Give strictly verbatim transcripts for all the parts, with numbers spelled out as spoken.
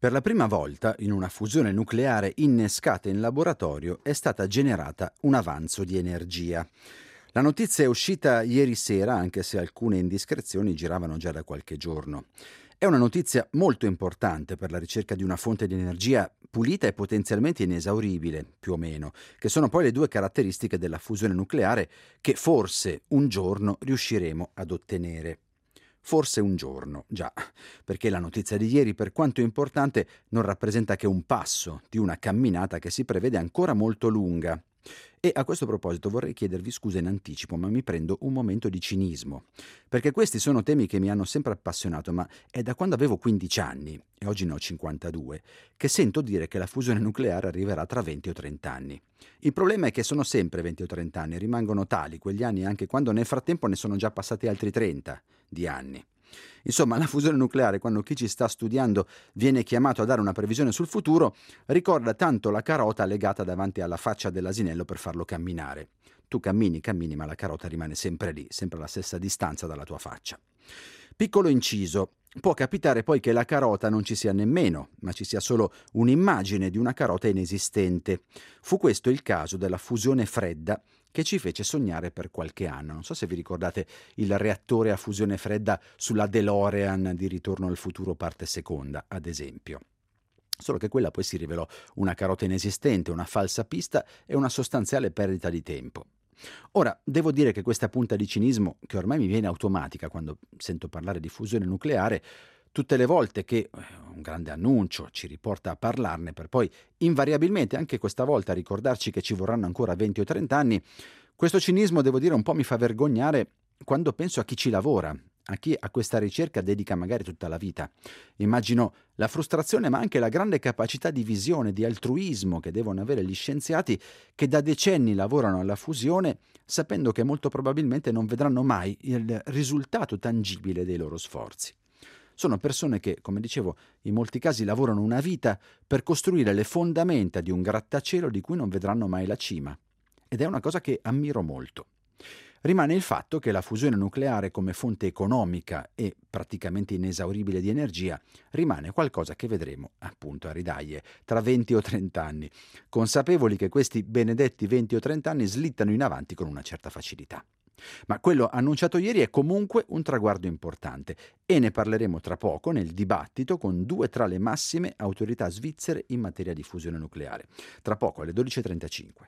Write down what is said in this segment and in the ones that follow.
Per la prima volta, in una fusione nucleare innescata in laboratorio, è stata generata un avanzo di energia. La notizia è uscita ieri sera, anche se alcune indiscrezioni giravano già da qualche giorno. È una notizia molto importante per la ricerca di una fonte di energia pulita e potenzialmente inesauribile, più o meno, che sono poi le due caratteristiche della fusione nucleare che forse un giorno riusciremo ad ottenere. Forse un giorno, già, perché la notizia di ieri, per quanto importante, non rappresenta che un passo di una camminata che si prevede ancora molto lunga. E a questo proposito vorrei chiedervi scusa in anticipo, ma mi prendo un momento di cinismo, perché questi sono temi che mi hanno sempre appassionato, ma è da quando avevo quindici anni, e oggi ne ho cinquantadue, che sento dire che la fusione nucleare arriverà tra venti o trenta anni. Il problema è che sono sempre venti o trenta anni, rimangono tali quegli anni anche quando nel frattempo ne sono già passati altri trenta di anni. Insomma, la fusione nucleare, quando chi ci sta studiando viene chiamato a dare una previsione sul futuro, ricorda tanto la carota legata davanti alla faccia dell'asinello per farlo camminare. Tu cammini, cammini, ma la carota rimane sempre lì, sempre alla stessa distanza dalla tua faccia. Piccolo inciso. Può capitare poi che la carota non ci sia nemmeno, ma ci sia solo un'immagine di una carota inesistente. Fu questo il caso della fusione fredda che ci fece sognare per qualche anno. Non so se vi ricordate il reattore a fusione fredda sulla DeLorean di Ritorno al futuro parte seconda, ad esempio. Solo che quella poi si rivelò una carota inesistente, una falsa pista e una sostanziale perdita di tempo. Ora, devo dire che questa punta di cinismo, che ormai mi viene automatica quando sento parlare di fusione nucleare, tutte le volte che un grande annuncio ci riporta a parlarne per poi invariabilmente, anche questa volta, ricordarci che ci vorranno ancora venti o trenta anni, questo cinismo, devo dire, un po' mi fa vergognare quando penso a chi ci lavora, a chi a questa ricerca dedica magari tutta la vita. Immagino la frustrazione, ma anche la grande capacità di visione, di altruismo che devono avere gli scienziati che da decenni lavorano alla fusione, sapendo che molto probabilmente non vedranno mai il risultato tangibile dei loro sforzi. Sono persone che, come dicevo, in molti casi lavorano una vita per costruire le fondamenta di un grattacielo di cui non vedranno mai la cima. Ed è una cosa che ammiro molto. Rimane il fatto che la fusione nucleare come fonte economica e praticamente inesauribile di energia rimane qualcosa che vedremo, appunto, a ridaglie, tra venti o trenta anni, consapevoli che questi benedetti venti o trenta anni slittano in avanti con una certa facilità. Ma quello annunciato ieri è comunque un traguardo importante e ne parleremo tra poco nel dibattito con due tra le massime autorità svizzere in materia di fusione nucleare. Tra poco alle dodici e trentacinque.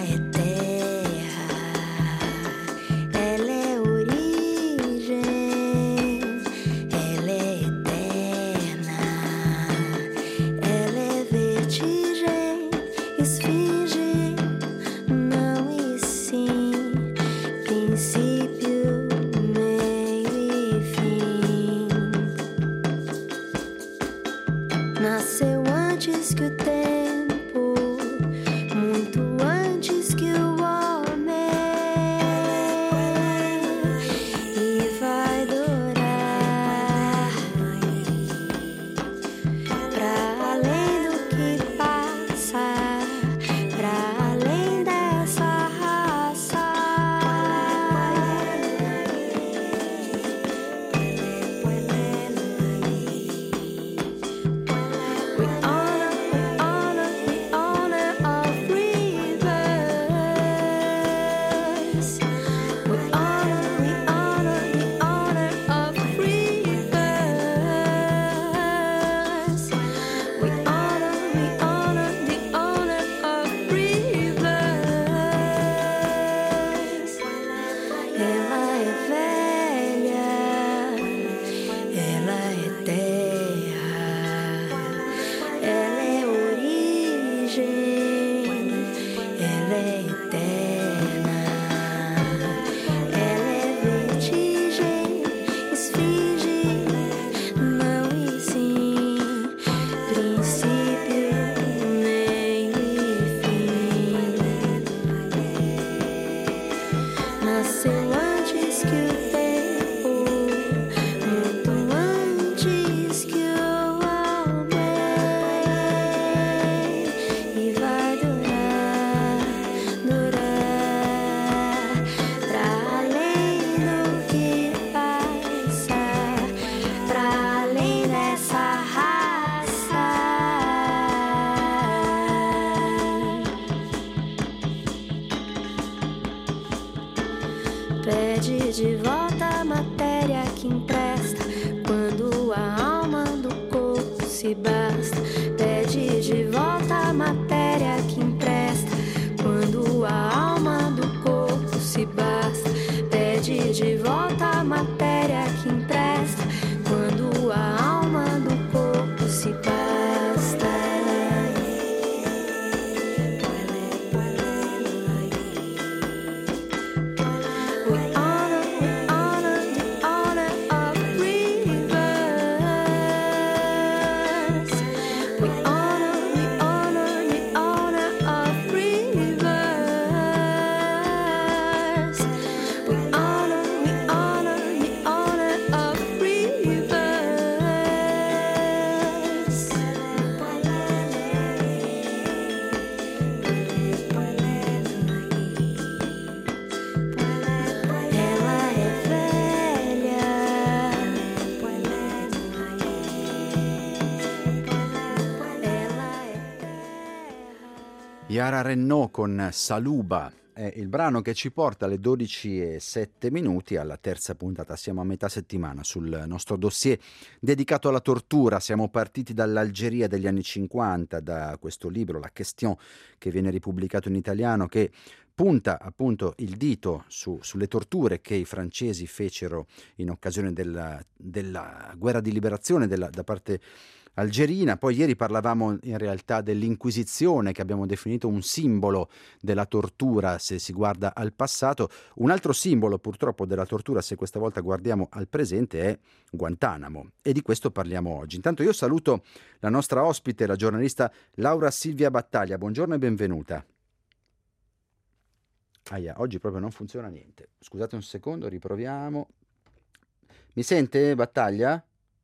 Ela é origem. nasceu antes que o tempo, muito antes que eu amei, e vai durar, durar, pra além do que passa, pra além dessa raça. Pede de volta a matéria que empresta quando a alma do corpo se basta. Pede de volta a matéria que empresta quando a alma do corpo se basta. Pede de volta a matéria que empresta quando a alma do corpo se basta. We honor, we honor the honor of rivers. We honor, we honor the honor of rivers. We honor, we honor the honor of rivers. Ela é velha. Ela é terra. Yara Renaud con Saluba è il brano che ci porta alle dodici e sette minuti alla terza puntata. Siamo a metà settimana sul nostro dossier dedicato alla tortura. Siamo partiti dall'Algeria degli anni cinquanta, da questo libro, La Question, che viene ripubblicato in italiano, che punta appunto il dito su- sulle torture che i francesi fecero in occasione della, della guerra di liberazione della- da parte algerina. Poi ieri parlavamo in realtà dell'Inquisizione, che abbiamo definito un simbolo della tortura se si guarda al passato. Un altro simbolo purtroppo della tortura, se questa volta guardiamo al presente, è Guantanamo, e di questo parliamo oggi. Intanto io saluto la nostra ospite, la giornalista Laura Silvia Battaglia. Buongiorno e benvenuta. Aia, oggi proprio non funziona niente. Scusate un secondo, riproviamo. Mi sente, Battaglia?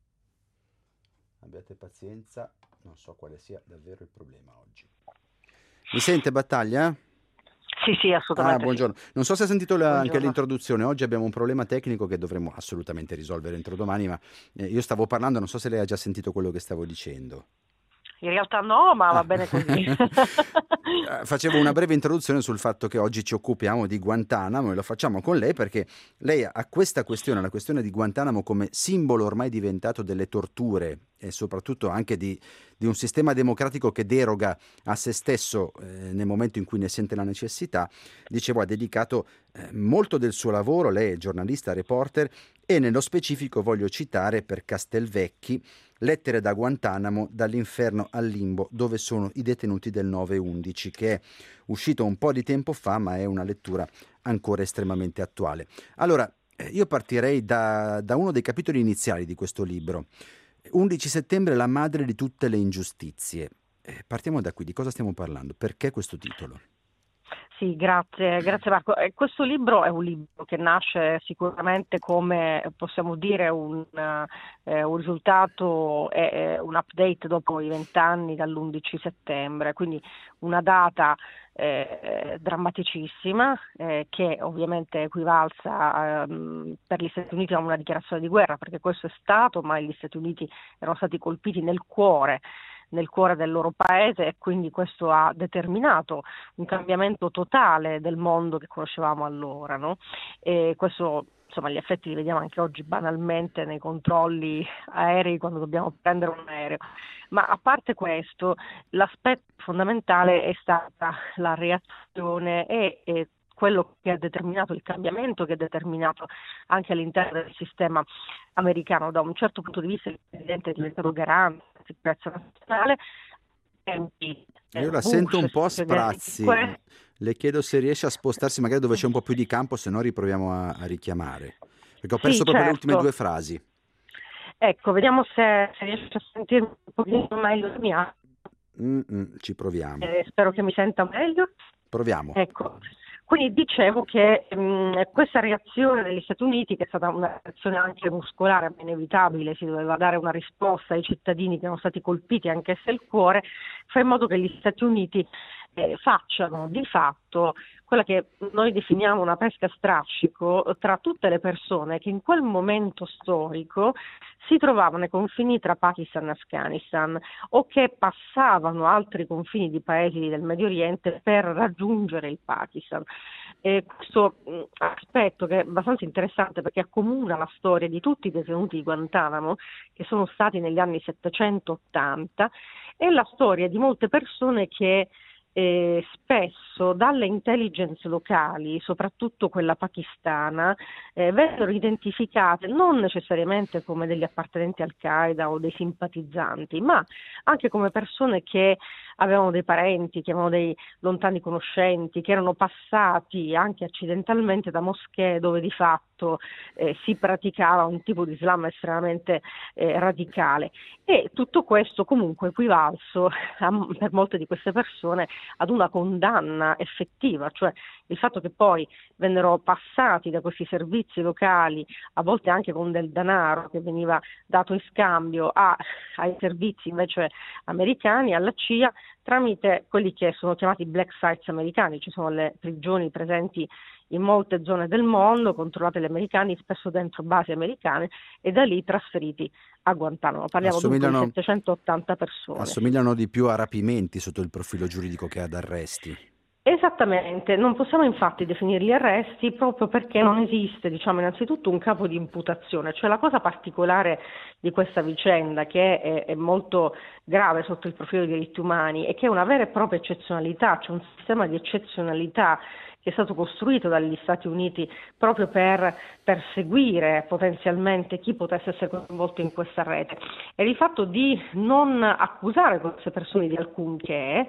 Abbiate pazienza, non so quale sia davvero il problema oggi. Mi sente, Battaglia? Sì, sì, Ah, assolutamente sì. buongiorno. Non so se ha sentito la- anche Buongiorno. l'introduzione. Oggi abbiamo un problema tecnico che dovremmo assolutamente risolvere entro domani, ma eh, io stavo parlando, non so se lei ha già sentito quello che stavo dicendo. In realtà no, ma va Ah. bene così. Eh, Facevo una breve introduzione sul fatto che oggi ci occupiamo di Guantanamo, e lo facciamo con lei perché lei ha questa questione, la questione di Guantanamo, come simbolo ormai diventato delle torture e soprattutto anche di, di un sistema democratico che deroga a se stesso eh, nel momento in cui ne sente la necessità. Dicevo, ha dedicato eh, molto del suo lavoro, lei è giornalista, reporter, e nello specifico voglio citare per Castelvecchi Lettere da Guantanamo, dall'inferno al limbo, dove sono i detenuti del nove undici, che è uscito un po' di tempo fa, ma è una lettura ancora estremamente attuale. Allora, eh, io partirei da, da uno dei capitoli iniziali di questo libro. undici settembre, la madre di tutte le ingiustizie. Eh, partiamo da qui, di cosa stiamo parlando? Perché questo titolo? Sì, grazie, grazie Marco. Eh, Questo libro è un libro che nasce sicuramente come, possiamo dire, un, eh, un risultato, eh, un update dopo i vent'anni dall'undici settembre, quindi una data eh, drammaticissima eh, che ovviamente è equivalsa ehm, per gli Stati Uniti a una dichiarazione di guerra, perché questo è stato, ma gli Stati Uniti erano stati colpiti nel cuore nel cuore del loro paese, e quindi questo ha determinato un cambiamento totale del mondo che conoscevamo allora, no? E questo, insomma, gli effetti li vediamo anche oggi banalmente nei controlli aerei quando dobbiamo prendere un aereo. Ma a parte questo, l'aspetto fondamentale è stata la reazione e, e quello che ha determinato il cambiamento, che ha determinato anche all'interno del sistema americano. Da un certo punto di vista il Presidente è diventato garante della sicurezza nazionale. Io la sento un po' a sprazzi. Le chiedo se riesce a spostarsi magari dove c'è un po' più di campo, se no riproviamo a, a richiamare. Perché ho perso Sì, proprio certo. le ultime due frasi. Ecco, vediamo se, se riesce a sentirmi un pochino meglio la mia. Mm-mm, ci proviamo. Eh, spero che mi senta meglio. Proviamo. Ecco, Quindi dicevo che mh, questa reazione degli Stati Uniti, che è stata una reazione anche muscolare, ma inevitabile, si doveva dare una risposta ai cittadini che erano stati colpiti anche se il cuore, fa in modo che gli Stati Uniti eh, facciano di fatto quella che noi definiamo una pesca a strascico tra tutte le persone che in quel momento storico si trovavano ai confini tra Pakistan e Afghanistan o che passavano altri confini di paesi del Medio Oriente per raggiungere il Pakistan. E questo mh, aspetto che è abbastanza interessante perché accomuna la storia di tutti i detenuti di Guantanamo che sono stati negli anni settecentottanta e la storia di molte persone che Eh, spesso dalle intelligence locali, soprattutto quella pakistana, eh, vennero identificate non necessariamente come degli appartenenti al Qaeda o dei simpatizzanti, ma anche come persone che avevano dei parenti, che avevano dei lontani conoscenti, che erano passati anche accidentalmente da moschee dove di fatto eh, si praticava un tipo di Islam estremamente eh, radicale. E tutto questo comunque equivalso a, per molte di queste persone ad una condanna effettiva, cioè il fatto che poi vennero passati da questi servizi locali, a volte anche con del denaro che veniva dato in scambio a, ai servizi invece americani, alla C I A, tramite quelli che sono chiamati black sites americani, ci sono le prigioni presenti in molte zone del mondo, controllate dagli americani, spesso dentro basi americane, e da lì trasferiti a Guantanamo. Parliamo dunque di settecentottanta persone. Assomigliano di più a rapimenti sotto il profilo giuridico che ad arresti. Esattamente, non possiamo infatti definirli arresti proprio perché non esiste, diciamo, innanzitutto un capo di imputazione, cioè la cosa particolare di questa vicenda che è, è molto grave sotto il profilo dei diritti umani è che è una vera e propria eccezionalità, c'è un sistema di eccezionalità che è stato costruito dagli Stati Uniti proprio per perseguire potenzialmente chi potesse essere coinvolto in questa rete e il fatto di non accusare queste persone di alcunché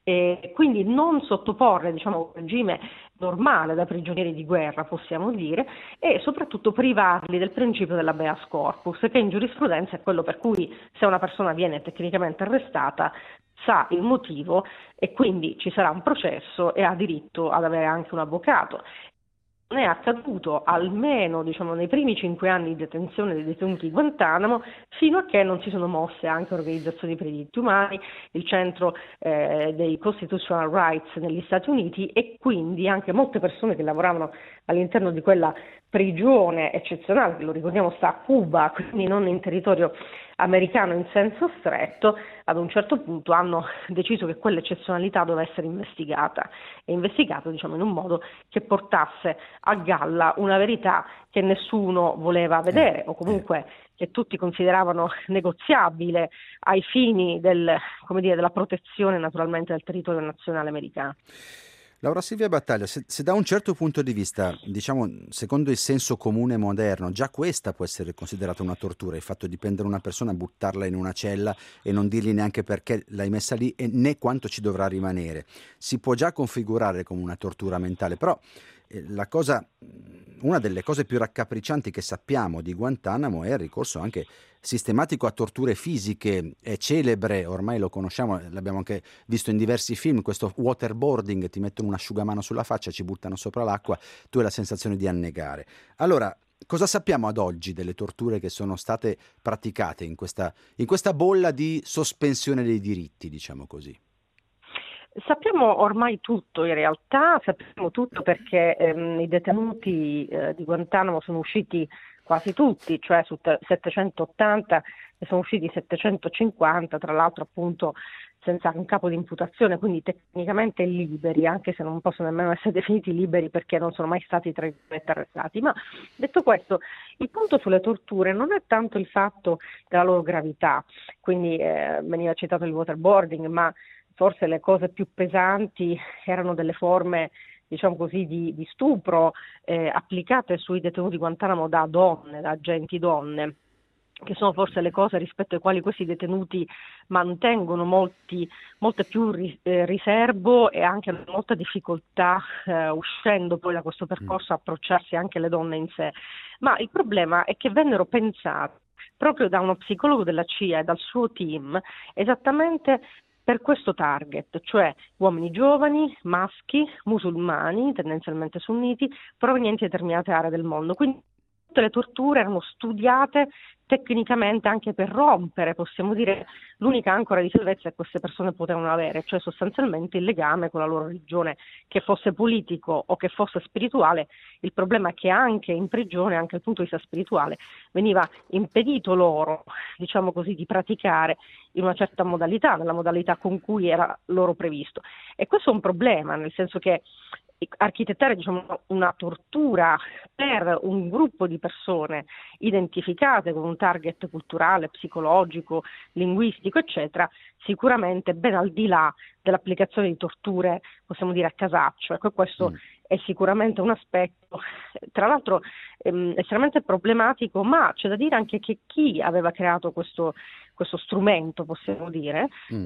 e quindi non sottoporre, diciamo, un regime normale da prigionieri di guerra, possiamo dire, e soprattutto privarli del principio dell'habeas corpus, che in giurisprudenza è quello per cui se una persona viene tecnicamente arrestata sa il motivo e quindi ci sarà un processo e ha diritto ad avere anche un avvocato. Non è accaduto almeno, diciamo, nei primi cinque anni di detenzione dei detenuti di Guantanamo, fino a che non si sono mosse anche organizzazioni per i diritti umani, il centro eh, dei Constitutional Rights negli Stati Uniti e quindi anche molte persone che lavoravano all'interno di quella prigione eccezionale, che lo ricordiamo sta a Cuba, quindi non in territorio americano in senso stretto, ad un certo punto hanno deciso che quell'eccezionalità doveva essere investigata e investigata, diciamo, in un modo che portasse a galla una verità che nessuno voleva vedere o comunque che tutti consideravano negoziabile ai fini del, come dire, della protezione naturalmente del territorio nazionale americano. Laura Silvia Battaglia, se, se da un certo punto di vista, diciamo, secondo il senso comune moderno, già questa può essere considerata una tortura, il fatto di prendere una persona, buttarla in una cella e non dirgli neanche perché l'hai messa lì e né quanto ci dovrà rimanere, si può già configurare come una tortura mentale, però eh, la cosa, una delle cose più raccapriccianti che sappiamo di Guantanamo è il ricorso anche sistematico a torture fisiche. È celebre, ormai lo conosciamo, l'abbiamo anche visto in diversi film, questo waterboarding, ti mettono un asciugamano sulla faccia, ci buttano sopra l'acqua, tu hai la sensazione di annegare. Allora, cosa sappiamo ad oggi delle torture che sono state praticate in questa, in questa bolla di sospensione dei diritti, diciamo così? Sappiamo ormai tutto in realtà, sappiamo tutto perché ehm, i detenuti eh, di Guantanamo sono usciti quasi tutti, cioè su settecentottanta ne sono usciti settecentocinquanta, tra l'altro appunto senza un capo di imputazione, quindi tecnicamente liberi, anche se non possono nemmeno essere definiti liberi perché non sono mai stati tra i arrestati. Ma detto questo, il punto sulle torture non è tanto il fatto della loro gravità, quindi eh, veniva citato il waterboarding, ma forse le cose più pesanti erano delle forme, diciamo così, di, di stupro eh, applicate sui detenuti Guantanamo da donne, da agenti donne, che sono forse le cose rispetto alle quali questi detenuti mantengono molti, molte più ri, eh, riservo e anche molta difficoltà eh, uscendo poi da questo percorso a approcciarsi anche alle donne in sé. Ma il problema è che vennero pensate proprio da uno psicologo della C I A e dal suo team esattamente per questo target, cioè uomini giovani, maschi, musulmani, tendenzialmente sunniti, provenienti da determinate aree del mondo. Quindi tutte le torture erano studiate tecnicamente anche per rompere, possiamo dire, l'unica ancora di salvezza che queste persone potevano avere, cioè sostanzialmente il legame con la loro religione, che fosse politico o che fosse spirituale. Il problema è che anche in prigione, anche dal punto di vista spirituale, veniva impedito loro, diciamo così, di praticare in una certa modalità, nella modalità con cui era loro previsto. E questo è un problema, nel senso che architettare, diciamo, una tortura per un gruppo di persone identificate con un target culturale, psicologico, linguistico, eccetera, sicuramente ben al di là dell'applicazione di torture, possiamo dire, a casaccio. Ecco, questo mm. è sicuramente un aspetto, tra l'altro ehm, estremamente problematico, ma c'è da dire anche che chi aveva creato questo, questo strumento, possiamo dire, mm.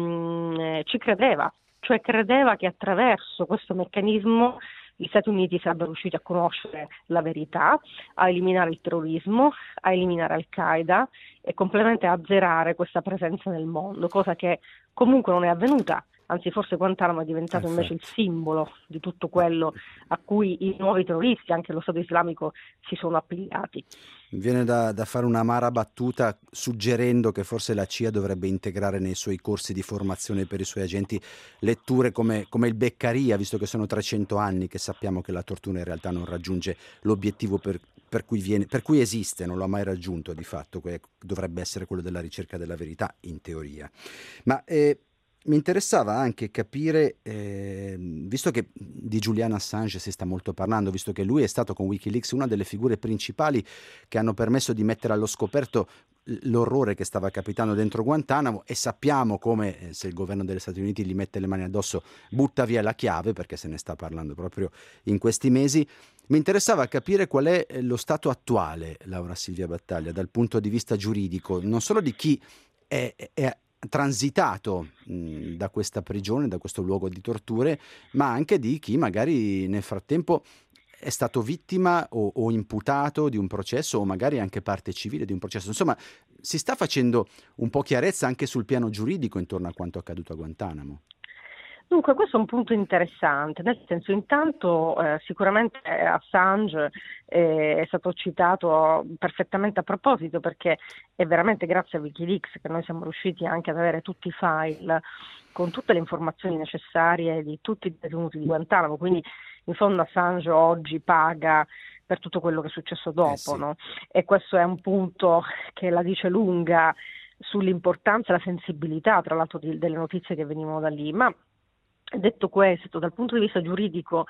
ehm, ci credeva. Cioè credeva che attraverso questo meccanismo gli Stati Uniti sarebbero riusciti a conoscere la verità, a eliminare il terrorismo, a eliminare Al-Qaeda e completamente a azzerare questa presenza nel mondo, cosa che comunque non è avvenuta. Anzi, forse Guantanamo è diventato Perfetto. invece il simbolo di tutto quello a cui i nuovi terroristi, anche lo Stato islamico, si sono applicati. Viene da, da fare un'amara battuta suggerendo che forse la C I A dovrebbe integrare nei suoi corsi di formazione per i suoi agenti letture come, come il Beccaria, visto che sono trecento anni che sappiamo che la tortura in realtà non raggiunge l'obiettivo per, per, cui, viene, per cui esiste, non lo ha mai raggiunto di fatto, que- dovrebbe essere quello della ricerca della verità in teoria. Ma eh, mi interessava anche capire, eh, visto che di Julian Assange si sta molto parlando, visto che lui è stato con Wikileaks una delle figure principali che hanno permesso di mettere allo scoperto l'orrore che stava capitando dentro Guantanamo, e sappiamo come eh, se il governo degli Stati Uniti gli mette le mani addosso butta via la chiave, perché se ne sta parlando proprio in questi mesi. Mi interessava capire qual è lo stato attuale, Laura Silvia Battaglia, dal punto di vista giuridico, non solo di chi è, è transitato mh, da questa prigione, da questo luogo di torture, ma anche di chi magari nel frattempo è stato vittima o, o imputato di un processo, o magari anche parte civile di un processo. Insomma, si sta facendo un po' chiarezza anche sul piano giuridico intorno a quanto accaduto a Guantanamo. Dunque, questo è un punto interessante, nel senso, intanto eh, sicuramente Assange eh, è stato citato perfettamente a proposito, perché è veramente grazie a Wikileaks che noi siamo riusciti anche ad avere tutti i file con tutte le informazioni necessarie di tutti i detenuti di Guantanamo, quindi in fondo Assange oggi paga per tutto quello che è successo dopo, eh sì. no? E questo è un punto che la dice lunga sull'importanza e la sensibilità, tra l'altro, di, delle notizie che venivano da lì. Ma detto questo, dal punto di vista giuridico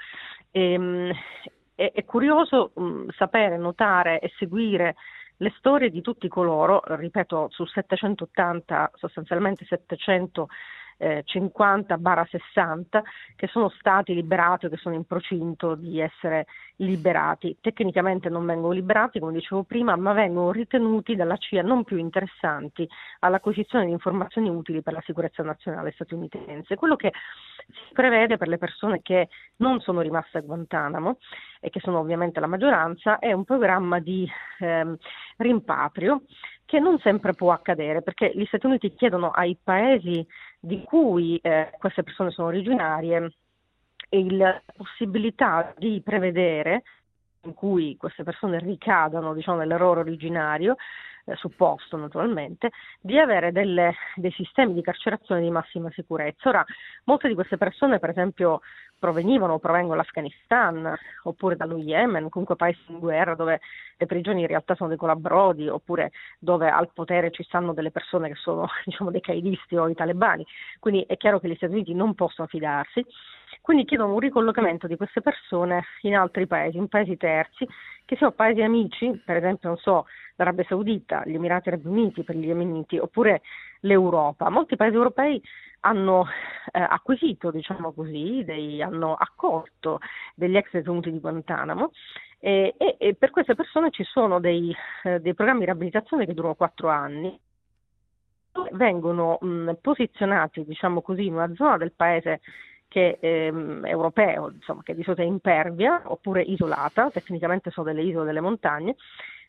ehm, è, è curioso mh, sapere, notare e seguire le storie di tutti coloro, ripeto, su settecentottanta, sostanzialmente settecentocinquanta sessanta, che sono stati liberati o che sono in procinto di essere liberati. Tecnicamente non vengono liberati, come dicevo prima, ma vengono ritenuti dalla C I A non più interessanti all'acquisizione di informazioni utili per la sicurezza nazionale statunitense. Quello che si prevede per le persone che non sono rimaste a Guantanamo, e che sono ovviamente la maggioranza, è un programma di ehm, rimpatrio che non sempre può accadere, perché gli Stati Uniti chiedono ai paesi di cui eh, queste persone sono originarie la possibilità di prevedere, in cui queste persone ricadano, diciamo, nell'errore originario, eh, supposto naturalmente, di avere delle, dei sistemi di carcerazione di massima sicurezza. Ora, molte di queste persone, per esempio, provenivano o provengono dall'Afghanistan, oppure dallo Yemen, comunque paesi in guerra dove le prigioni in realtà sono dei colabrodi, oppure dove al potere ci stanno delle persone che sono, diciamo, dei qaedisti o i talebani. Quindi è chiaro che gli Stati Uniti non possono fidarsi. Quindi chiedono un ricollocamento di queste persone in altri paesi, in paesi terzi, che siano paesi amici, per esempio, non so, l'Arabia Saudita, gli Emirati Arabi Uniti per gli yemeniti, oppure l'Europa. Molti paesi europei hanno eh, acquisito, diciamo così, dei, hanno accolto degli ex detenuti di Guantanamo, e, e, e per queste persone ci sono dei, eh, dei programmi di riabilitazione che durano quattro anni. Vengono mh, posizionati, diciamo così, in una zona del paese che ehm, europeo, insomma, che di solito è impervia oppure isolata, tecnicamente sono delle isole, delle montagne,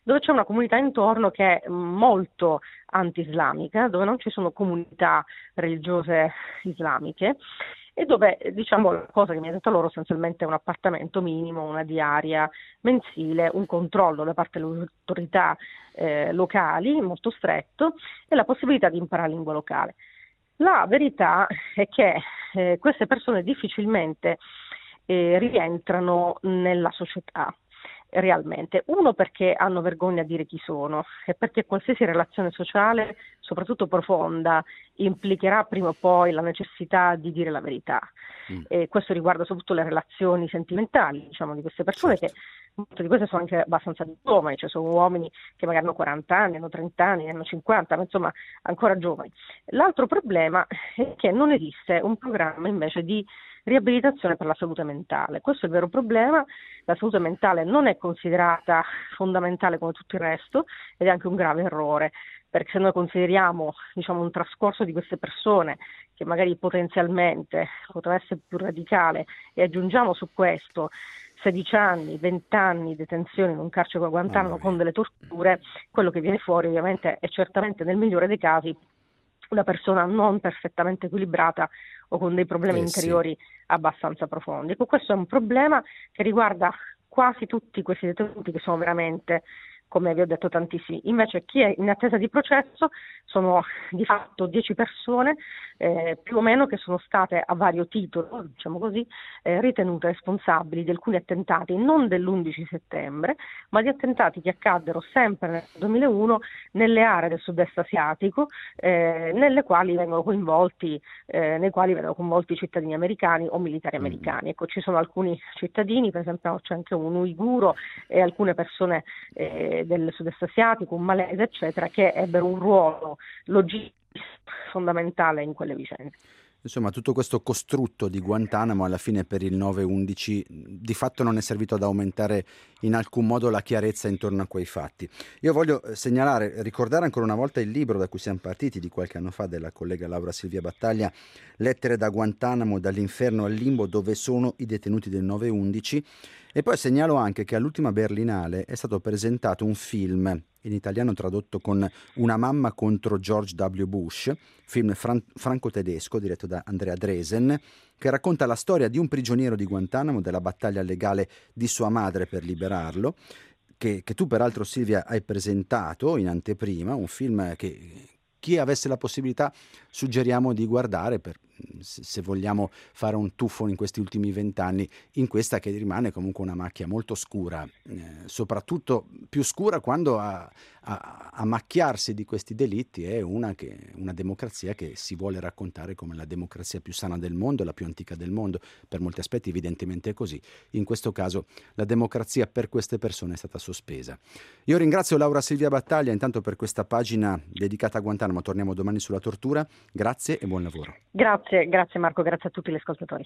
dove c'è una comunità intorno che è molto anti-islamica, dove non ci sono comunità religiose islamiche e dove, diciamo, la cosa che mi ha detto loro essenzialmente è un appartamento minimo, una diaria mensile, un controllo da parte delle autorità eh, locali molto stretto e la possibilità di imparare la lingua locale. La verità è che eh, queste persone difficilmente eh, rientrano nella società realmente. Uno, perché hanno vergogna a dire chi sono e perché qualsiasi relazione sociale, soprattutto profonda, implicherà prima o poi la necessità di dire la verità. Mm. E questo riguarda soprattutto le relazioni sentimentali, diciamo, di queste persone, certo, che molte di queste sono anche abbastanza giovani, cioè sono uomini che magari hanno quaranta anni, hanno trenta anni, hanno cinquanta, ma insomma ancora giovani. L'altro problema è che non esiste un programma invece di riabilitazione per la salute mentale. Questo è il vero problema. La salute mentale non è considerata fondamentale come tutto il resto ed è anche un grave errore, perché se noi consideriamo, diciamo, un trascorso di queste persone che magari potenzialmente potrà essere più radicale e aggiungiamo su questo sedici anni, venti anni di detenzione in un carcere come Guantanamo con delle torture, quello che viene fuori ovviamente è certamente nel migliore dei casi una persona non perfettamente equilibrata o con dei problemi eh, interiori sì. abbastanza profondi. Ecco, questo è un problema che riguarda quasi tutti questi detenuti che sono veramente, come vi ho detto, tantissimi. Invece chi è in attesa di processo sono di fatto dieci persone eh, più o meno che sono state a vario titolo, diciamo così, eh, ritenute responsabili di alcuni attentati, non dell'undici settembre, ma di attentati che accaddero sempre nel duemilauno nelle aree del sud-est asiatico, eh, nelle quali vengono coinvolti, eh, nei quali vengono coinvolti cittadini americani o militari americani. Ecco, ci sono alcuni cittadini, per esempio c'è anche un uiguro e alcune persone eh, del sud-est asiatico, un malese, eccetera, che ebbero un ruolo logistico fondamentale in quelle vicende. Insomma, tutto questo costrutto di Guantanamo alla fine per il nove undici di fatto non è servito ad aumentare in alcun modo la chiarezza intorno a quei fatti. Io voglio segnalare, ricordare ancora una volta il libro da cui siamo partiti di qualche anno fa della collega Laura Silvia Battaglia, Lettere da Guantanamo, dall'inferno al limbo, dove sono i detenuti del nove undici. E poi segnalo anche che all'ultima Berlinale è stato presentato un film, in italiano tradotto con Una mamma contro George W. Bush, film fran- franco-tedesco diretto da Andrea Dresen, che racconta la storia di un prigioniero di Guantanamo, della battaglia legale di sua madre per liberarlo, che, che tu peraltro, Silvia, hai presentato in anteprima, un film che chi avesse la possibilità suggeriamo di guardare per, se vogliamo fare un tuffo in questi ultimi vent'anni in questa che rimane comunque una macchia molto scura, eh, soprattutto più scura quando a, a, a macchiarsi di questi delitti è una, che, una democrazia che si vuole raccontare come la democrazia più sana del mondo, la più antica del mondo. Per molti aspetti evidentemente è così. In questo caso la democrazia per queste persone è stata sospesa. Io ringrazio Laura Silvia Battaglia intanto per questa pagina dedicata a Guantanamo. Torniamo domani sulla tortura. Grazie e buon lavoro. Grazie, grazie Marco, grazie a tutti gli ascoltatori.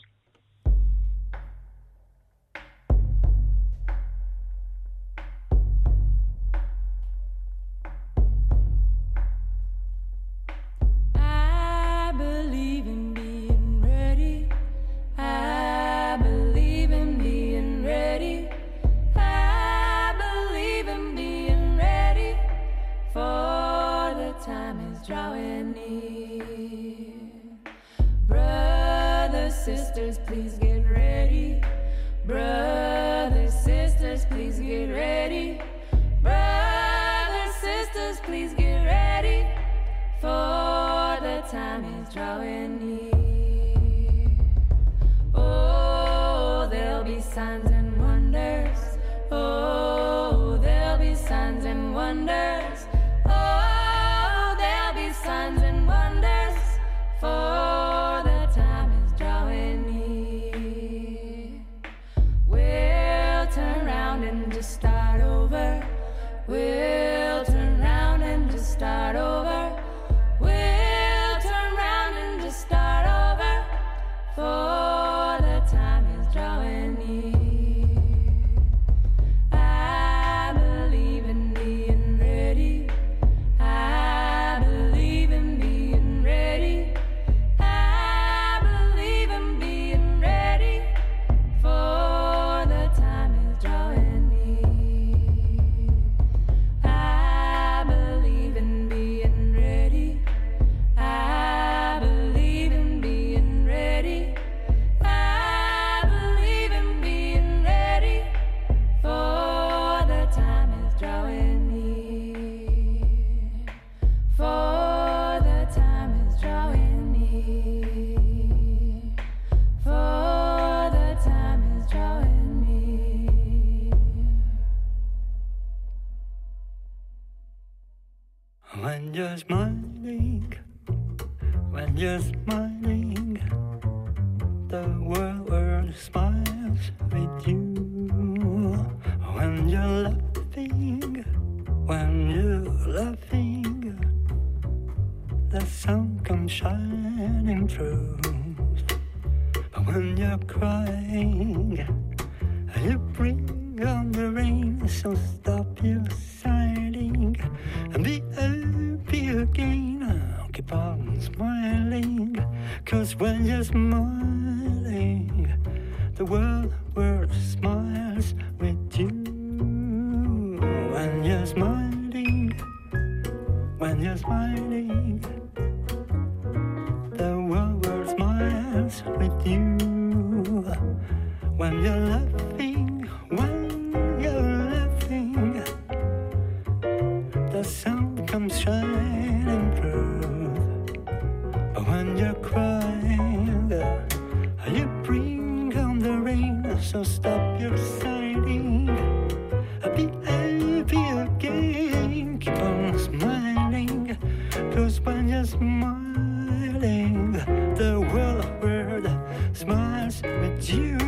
I believe in being ready. I believe in being ready. I believe in being ready for the time is drawing near. Brothers, sisters, please get ready. Brothers, sisters, please get ready. Brothers, sisters, please get ready. For the time is drawing near. Oh, there'll be signs and wonders. Oh, there'll be signs and wonders. Oh, there'll be signs and wonders. For the time is drawing near. Well, you're smiling, when you're smiling, the world, world smiles with you. When you're laughing, when you're laughing, the sun comes shining through. But when you're crying, you bring on the rain, so stop your sighing and be happy again. Keep on smiling, 'cause when you're smiling, the world, world smiles with you. When you're smiling, when you're smiling, the world, world smiles with you. When you're laughing, when you're laughing, the sun comes shining through. But when you're crying, you bring on the rain, so stop your sighing, be happy again, keep on smiling, 'cause when you're smiling, the world, world smiles with you.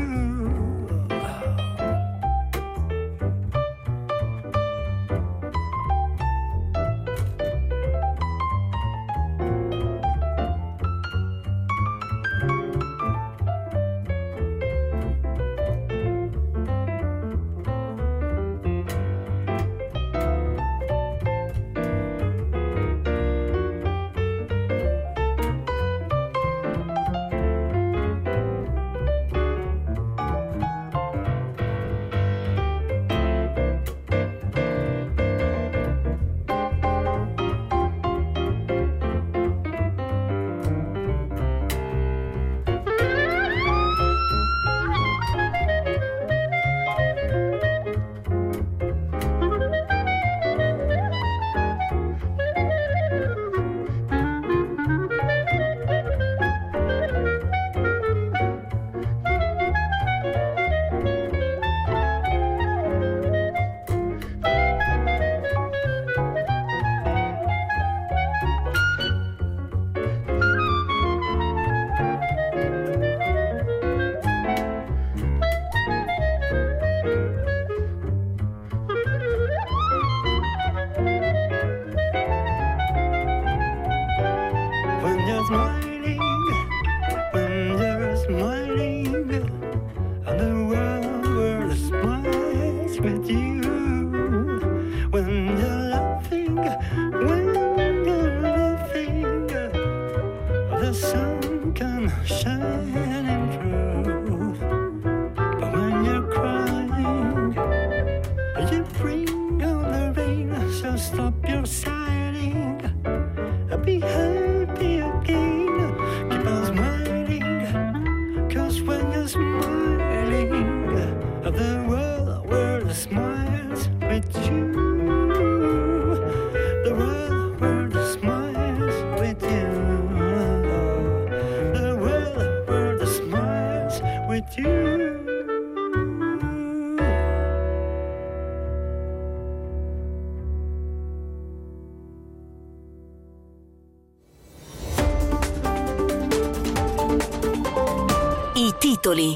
I titoli.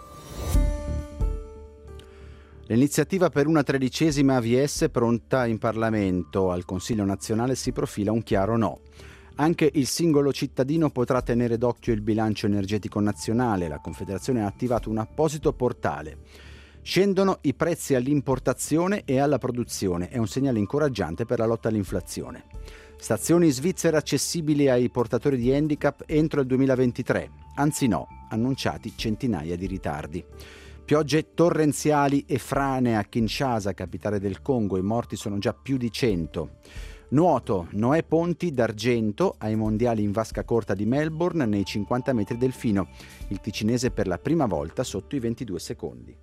L'iniziativa per una tredicesima A V S pronta in Parlamento. Al Consiglio nazionale si profila un chiaro no. Anche il singolo cittadino potrà tenere d'occhio il bilancio energetico nazionale. La Confederazione ha attivato un apposito portale. Scendono i prezzi all'importazione e alla produzione. È un segnale incoraggiante per la lotta all'inflazione. Stazioni svizzere accessibili ai portatori di handicap entro il duemilaventitré. Anzi no, annunciati centinaia di ritardi. Piogge torrenziali e frane a Kinshasa, capitale del Congo. I morti sono già più di cento. Nuoto, Noè Ponti d'argento ai mondiali in vasca corta di Melbourne nei cinquanta metri delfino. Il ticinese per la prima volta sotto i ventidue secondi.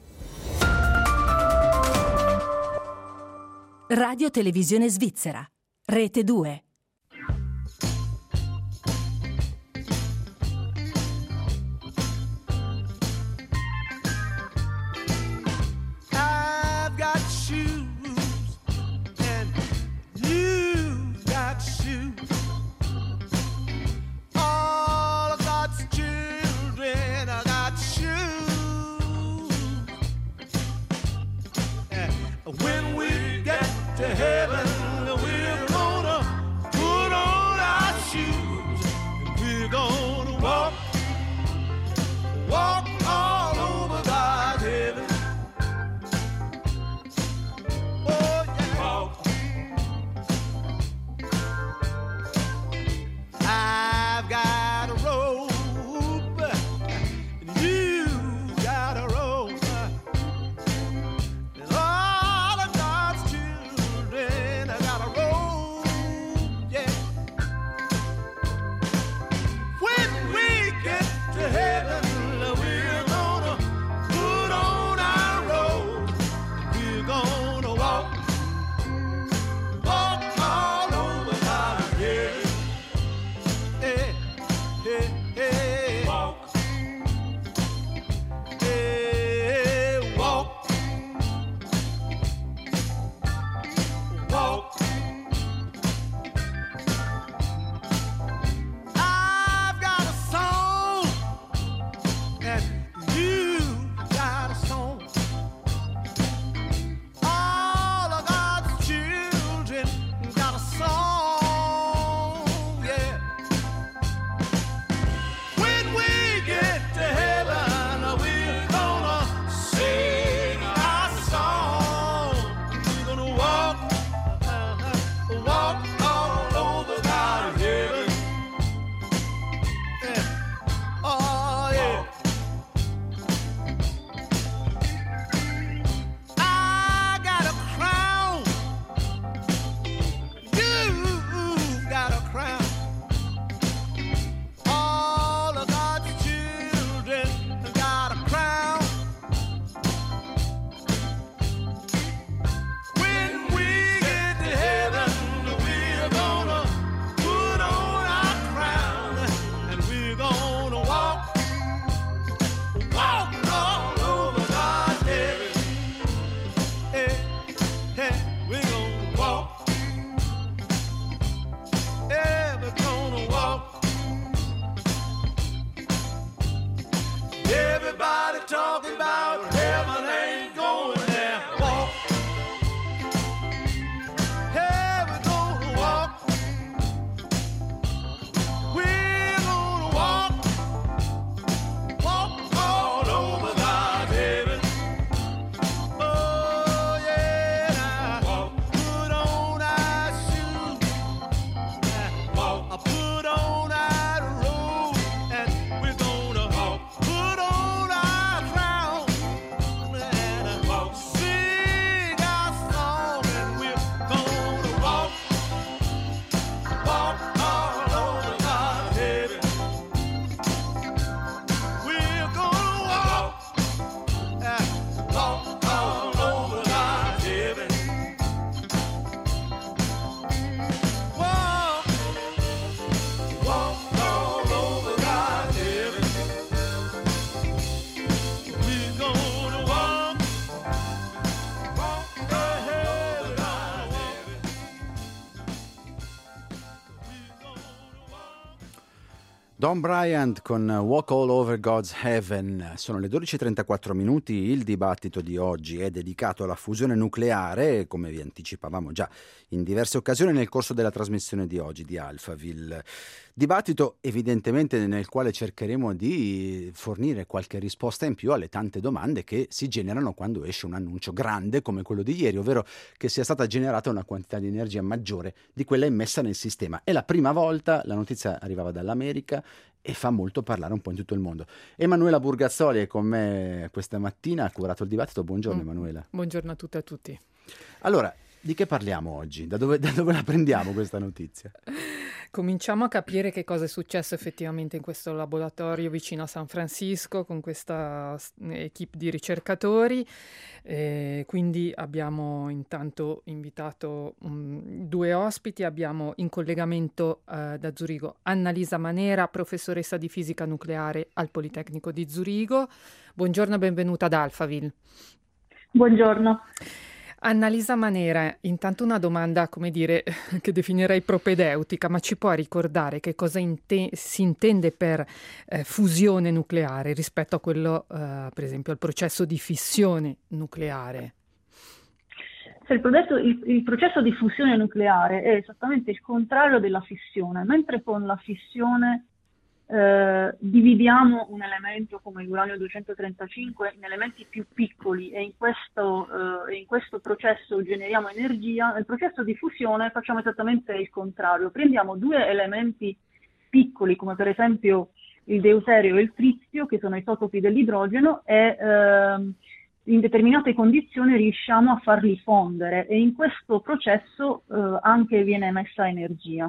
Radio Televisione Svizzera, Rete due. I've got shoes and you've got shoes. Don Bryant con Walk All Over God's Heaven. Sono le dodici e trentaquattro minuti. Il dibattito di oggi è dedicato alla fusione nucleare, come vi anticipavamo già in diverse occasioni nel corso della trasmissione di oggi di Alphaville. Dibattito evidentemente nel quale cercheremo di fornire qualche risposta in più alle tante domande che si generano quando esce un annuncio grande come quello di ieri, ovvero che sia stata generata una quantità di energia maggiore di quella immessa nel sistema. È la prima volta, la notizia arrivava dall'America e fa molto parlare un po' in tutto il mondo. Emanuela Burgazzoli è con me questa mattina, ha curato il dibattito. Buongiorno Mm. Emanuela. Buongiorno a tutte e a tutti. Allora, di che parliamo oggi? Da dove, da dove la prendiamo questa notizia? Cominciamo a capire che cosa è successo effettivamente in questo laboratorio vicino a San Francisco con questa s- equipe di ricercatori. Eh, quindi abbiamo intanto invitato mm, due ospiti. Abbiamo in collegamento eh, da Zurigo Annalisa Manera, professoressa di fisica nucleare al Politecnico di Zurigo. Buongiorno e benvenuta ad Alphaville. Buongiorno. Annalisa Manera, intanto una domanda, come dire, che definirei propedeutica, ma ci può ricordare che cosa inte- si intende per eh, fusione nucleare rispetto a quello, eh, per esempio, al processo di fissione nucleare? Se il, processo, il, il processo di fusione nucleare è esattamente il contrario della fissione, mentre con la fissione eh, dividiamo un elemento come l'uranio duecentotrentacinque in elementi più piccoli e in questo, eh, in questo processo generiamo energia. Nel processo di fusione facciamo esattamente il contrario, prendiamo due elementi piccoli come per esempio il deuterio e il trizio, che sono isotopi dell'idrogeno, e ehm, in determinate condizioni riusciamo a farli fondere e in questo processo eh, anche viene emessa energia.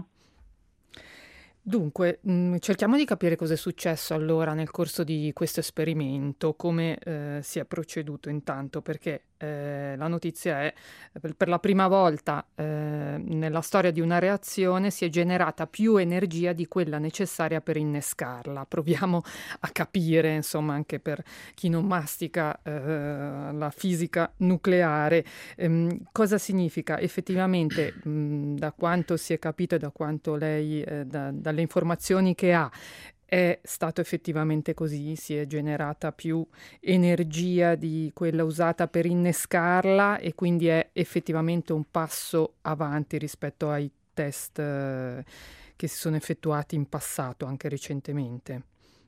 Dunque, mh, cerchiamo di capire cosa è successo allora nel corso di questo esperimento, come eh, si è proceduto intanto, perché eh, la notizia è per, per la prima volta eh, nella storia di una reazione si è generata più energia di quella necessaria per innescarla. Proviamo a capire, insomma, anche per chi non mastica eh, la fisica nucleare, ehm, cosa significa effettivamente, mh, da quanto si è capito e da quanto lei, eh, da, dalle informazioni che ha, è stato effettivamente così, si è generata più energia di quella usata per innescarla e quindi è effettivamente un passo avanti rispetto ai test eh, che si sono effettuati in passato, anche recentemente.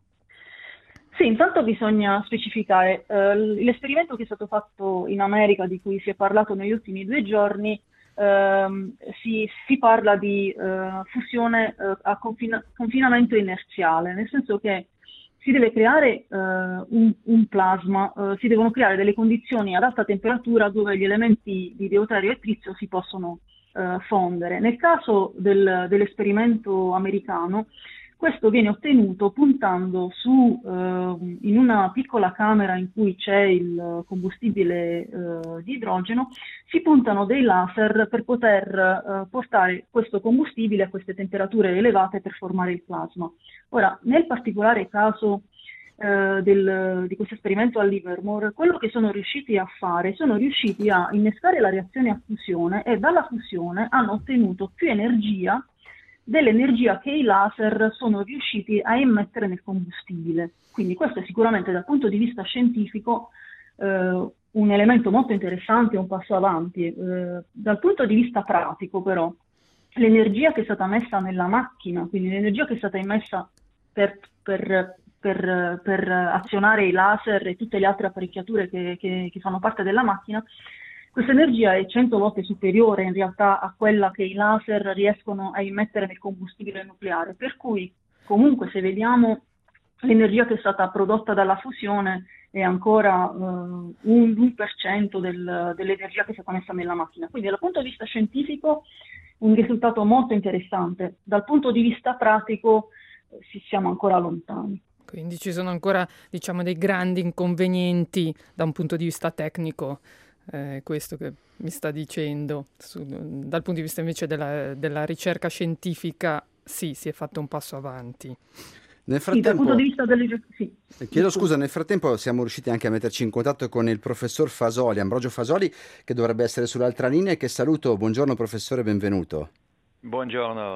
Sì, intanto bisogna specificare, eh, l'esperimento che è stato fatto in America, di cui si è parlato negli ultimi due giorni, ehm, si, si parla di eh, fusione eh, a confina- confinamento inerziale, nel senso che si deve creare eh, un, un plasma, eh, si devono creare delle condizioni ad alta temperatura dove gli elementi di deuterio e trizio si possono eh, fondere. Nel caso del, dell'esperimento americano, questo viene ottenuto puntando su, eh, in una piccola camera in cui c'è il combustibile eh, di idrogeno, si puntano dei laser per poter eh, portare questo combustibile a queste temperature elevate per formare il plasma. Ora, nel particolare caso eh, del, di questo esperimento a Livermore, quello che sono riusciti a fare, sono riusciti a innescare la reazione a fusione e dalla fusione hanno ottenuto più energia dell'energia che i laser sono riusciti a immettere nel combustibile. Quindi questo è sicuramente dal punto di vista scientifico eh, un elemento molto interessante, un passo avanti. Eh, dal punto di vista pratico però, l'energia che è stata messa nella macchina, quindi l'energia che è stata immessa per, per, per, per azionare i laser e tutte le altre apparecchiature che, che, che fanno parte della macchina, questa energia è cento volte superiore in realtà a quella che i laser riescono a immettere nel combustibile nucleare, per cui comunque se vediamo l'energia che è stata prodotta dalla fusione è ancora uh, un uno per cento del, dell'energia che è stata messa nella macchina. Quindi dal punto di vista scientifico un risultato molto interessante, dal punto di vista pratico eh, siamo ancora lontani. Quindi ci sono ancora, diciamo, dei grandi inconvenienti da un punto di vista tecnico. Eh, questo che mi sta dicendo. Su, dal punto di vista invece della, della ricerca scientifica, sì, si è fatto un passo avanti. Nel Sì, dal frattempo, punto di vista delle... sì. chiedo scusa, nel frattempo siamo riusciti anche a metterci in contatto con il professor Fasoli, Ambrogio Fasoli, che dovrebbe essere sull'altra linea e che saluto. Buongiorno professore, benvenuto. Buongiorno.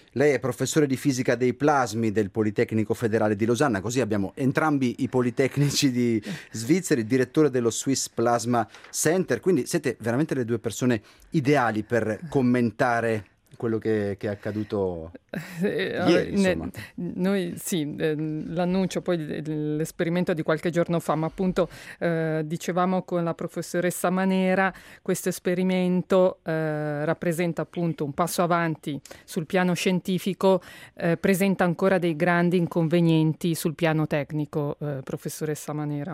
Lei è professore di fisica dei plasmi del Politecnico Federale di Losanna, così abbiamo entrambi i politecnici di svizzeri, direttore dello Swiss Plasma Center, quindi siete veramente le due persone ideali per commentare quello che, che è accaduto ieri, insomma. Ne, noi sì, eh, l'annuncio poi l'esperimento di qualche giorno fa, ma appunto eh, dicevamo con la professoressa Manera, questo esperimento eh, rappresenta appunto un passo avanti sul piano scientifico, eh, presenta ancora dei grandi inconvenienti sul piano tecnico, eh, professoressa Manera.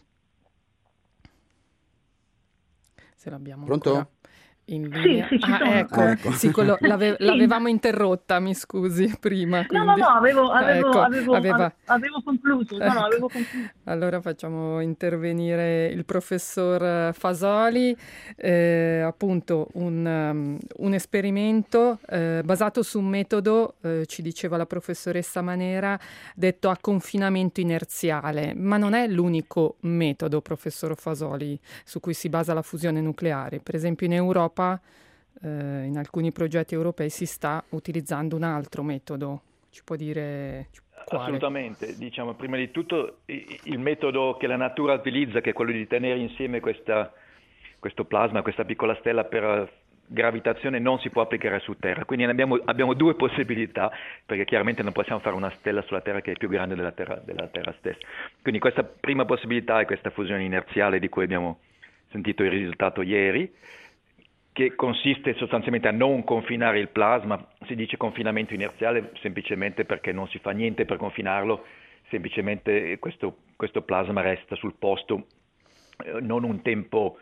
Se l'abbiamo Pronto? ancora. In linea. Sì, sì, ci ah, sono. ecco, Ah, ecco. sì, quello, l'ave- Sì. l'avevamo interrotta, mi scusi, prima. No, Quindi. no, no, avevo, avevo, Ecco, avevo, aveva- avevo concluso. No, no, Ecco. avevo concluso. Allora facciamo intervenire il professor Fasoli, eh, appunto un, um, un esperimento eh, basato su un metodo, eh, ci diceva la professoressa Manera, detto a confinamento inerziale, ma non è l'unico metodo, professor Fasoli, su cui si basa la fusione nucleare. Per esempio in Europa, eh, in alcuni progetti europei si sta utilizzando un altro metodo. Ci può dire quale? Assolutamente, diciamo prima di tutto i- il metodo che la natura utilizza, che è quello di tenere insieme questa, questo plasma, questa piccola stella per gravitazione, non si può applicare su Terra, quindi ne abbiamo, abbiamo due possibilità, perché chiaramente non possiamo fare una stella sulla Terra che è più grande della Terra, della Terra stessa. Quindi questa prima possibilità è questa fusione inerziale di cui abbiamo sentito il risultato ieri, che consiste sostanzialmente a non confinare il plasma. Si dice confinamento inerziale semplicemente perché non si fa niente per confinarlo, semplicemente questo, questo plasma resta sul posto eh, non un tempo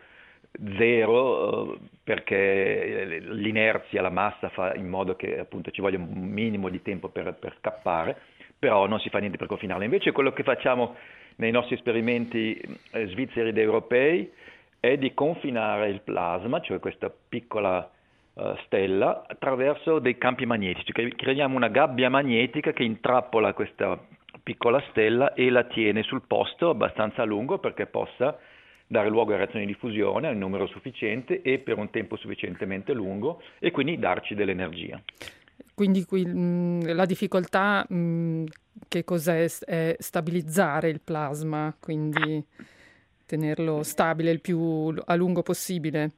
zero, eh, perché l'inerzia, la massa fa in modo che appunto ci voglia un minimo di tempo per, per scappare, però non si fa niente per confinarlo. Invece quello che facciamo nei nostri esperimenti eh, svizzeri ed europei è di confinare il plasma, cioè questa piccola uh, stella, attraverso dei campi magnetici. Creiamo una gabbia magnetica che intrappola questa piccola stella e la tiene sul posto abbastanza a lungo perché possa dare luogo a reazioni di fusione a un numero sufficiente e per un tempo sufficientemente lungo e quindi darci dell'energia. Quindi qui, mh, la difficoltà mh, che cos'è? È stabilizzare il plasma, quindi tenerlo stabile il più a lungo possibile.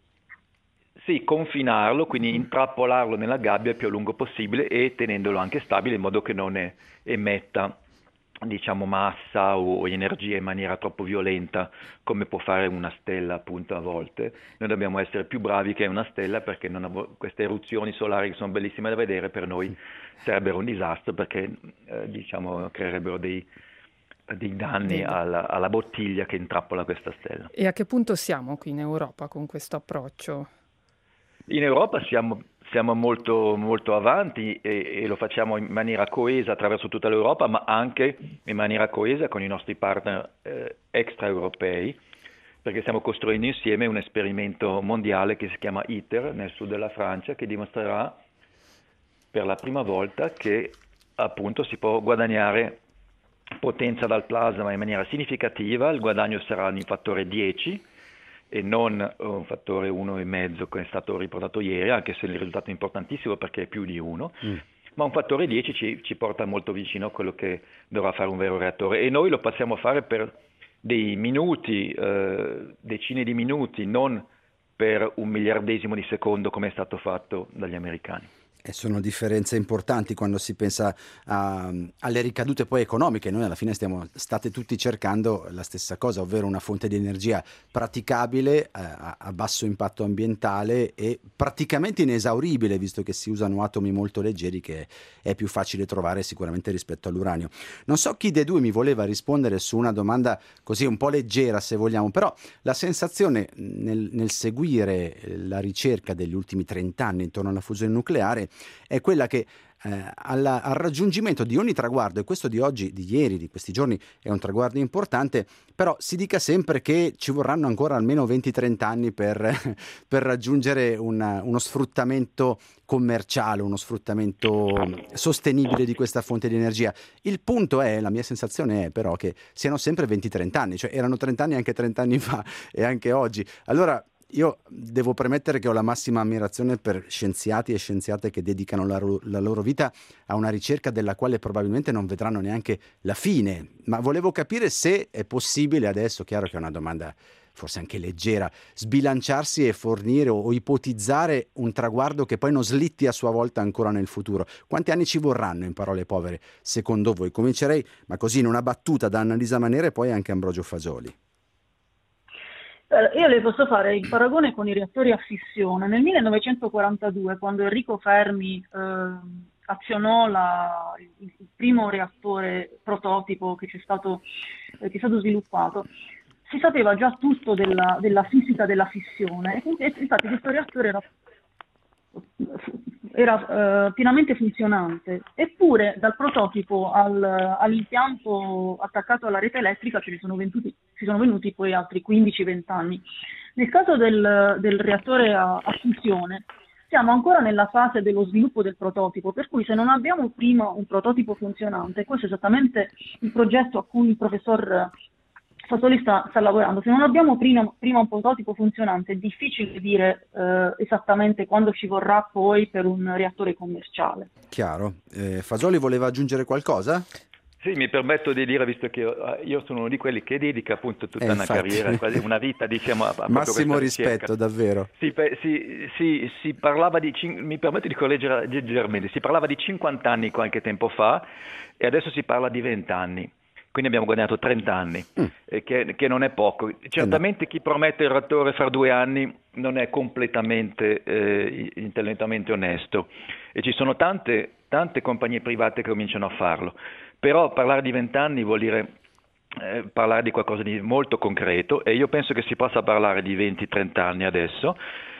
Sì, confinarlo, quindi intrappolarlo nella gabbia il più a lungo possibile e tenendolo anche stabile in modo che non è, emetta diciamo massa o energia in maniera troppo violenta come può fare una stella appunto a volte. Noi dobbiamo essere più bravi che una stella perché non av- queste eruzioni solari che sono bellissime da vedere per noi sarebbero un disastro perché eh, diciamo creerebbero dei dei danni alla, alla bottiglia che intrappola questa stella. E a che punto siamo qui in Europa con questo approccio? In Europa siamo, siamo molto, molto avanti e, e lo facciamo in maniera coesa attraverso tutta l'Europa, ma anche in maniera coesa con i nostri partner eh, extraeuropei, perché stiamo costruendo insieme un esperimento mondiale che si chiama ITER nel sud della Francia, che dimostrerà per la prima volta che appunto si può guadagnare potenza dal plasma in maniera significativa. Il guadagno sarà in fattore dieci e non un fattore uno e mezzo come è stato riportato ieri, anche se il risultato è importantissimo perché è più di uno, mm. ma un fattore dieci ci, ci porta molto vicino a quello che dovrà fare un vero reattore e noi lo possiamo fare per dei minuti, eh, decine di minuti, non per un miliardesimo di secondo come è stato fatto dagli americani. E sono differenze importanti quando si pensa a, alle ricadute poi economiche. Noi alla fine stiamo state tutti cercando la stessa cosa, ovvero una fonte di energia praticabile, eh, a, a basso impatto ambientale e praticamente inesauribile, visto che si usano atomi molto leggeri che è più facile trovare sicuramente rispetto all'uranio. Non so chi dei due mi voleva rispondere su una domanda così un po' leggera, se vogliamo, però la sensazione nel, nel seguire la ricerca degli ultimi trent'anni intorno alla fusione nucleare è quella che eh, alla, al raggiungimento di ogni traguardo, e questo di oggi, di ieri, di questi giorni è un traguardo importante, però si dica sempre che ci vorranno ancora almeno venti trenta anni per, per raggiungere una, uno sfruttamento commerciale, uno sfruttamento sostenibile di questa fonte di energia. Il punto è, la mia sensazione è però che siano sempre venti trenta anni, cioè erano trenta anni anche trenta anni fa e anche oggi. Allora Io devo premettere che ho la massima ammirazione per scienziati e scienziate che dedicano la, ro- la loro vita a una ricerca della quale probabilmente non vedranno neanche la fine, ma volevo capire se è possibile adesso, chiaro che è una domanda forse anche leggera, sbilanciarsi e fornire o, o ipotizzare un traguardo che poi non slitti a sua volta ancora nel futuro. Quanti anni ci vorranno, in parole povere, secondo voi? Comincerei, ma così in una battuta, da Annalisa Manera e poi anche Ambrogio Fasoli. Io le posso fare il paragone con i reattori a fissione. Nel millenovecentoquarantadue, quando Enrico Fermi eh, azionò la, il, il primo reattore prototipo che c'è stato, eh, che è stato sviluppato, si sapeva già tutto della, della fisica della fissione, e infatti questo reattore era, era eh, pienamente funzionante, eppure dal prototipo al, all'impianto attaccato alla rete elettrica ce ne sono venuti, ci sono venuti poi altri quindici venti anni. Nel caso del, del reattore a, a fusione siamo ancora nella fase dello sviluppo del prototipo, per cui se non abbiamo prima un prototipo funzionante, questo è esattamente il progetto a cui il professor Fasoli sta, sta lavorando. Se non abbiamo prima, prima un prototipo funzionante, è difficile dire eh, esattamente quando ci vorrà poi per un reattore commerciale. Chiaro. Eh, Fasoli voleva aggiungere qualcosa? Sì, mi permetto di dire, visto che io, io sono uno di quelli che dedica appunto tutta eh, una infatti. carriera, quasi una vita, diciamo, a, a massimo rispetto, davvero. Si, si, si, si parlava di, mi permetto di correggere leggermente, si parlava di cinquanta anni qualche tempo fa e adesso si parla di venti anni. Quindi abbiamo guadagnato trenta anni, mm. eh, che, che non è poco. Certamente eh no. Chi promette il reattore fra due anni non è completamente eh, intellettualmente onesto, e ci sono tante, tante compagnie private che cominciano a farlo. Però parlare di venti anni vuol dire eh, parlare di qualcosa di molto concreto, e io penso che si possa parlare di venti trenta anni adesso.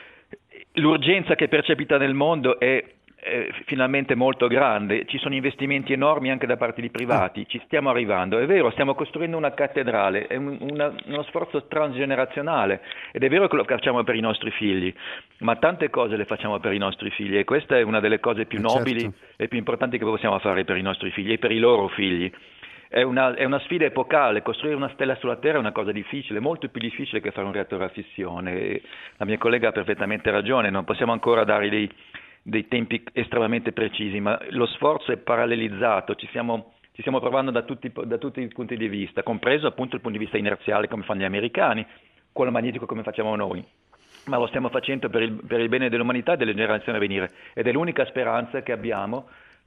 L'urgenza che è percepita nel mondo è Eh, finalmente molto grande, ci sono investimenti enormi anche da parte di privati, ci stiamo arrivando, è vero, stiamo costruendo una cattedrale, è un, una, uno sforzo transgenerazionale, ed è vero che lo facciamo per i nostri figli, ma tante cose le facciamo per i nostri figli, e questa è una delle cose più eh nobili certo. e più importanti che possiamo fare per i nostri figli e per i loro figli. È una, è una sfida epocale. Costruire una stella sulla Terra è una cosa difficile, molto più difficile che fare un reattore a fissione, e la mia collega ha perfettamente ragione, non possiamo ancora dare dei dei tempi estremamente precisi, ma lo sforzo è parallelizzato, ci stiamo, ci stiamo provando da tutti, da tutti i punti di vista, compreso appunto il punto di vista inerziale come fanno gli americani, quello magnetico come facciamo noi, ma lo stiamo facendo per il, per il bene dell'umanità e delle generazioni a venire, ed è l'unica speranza che abbiamo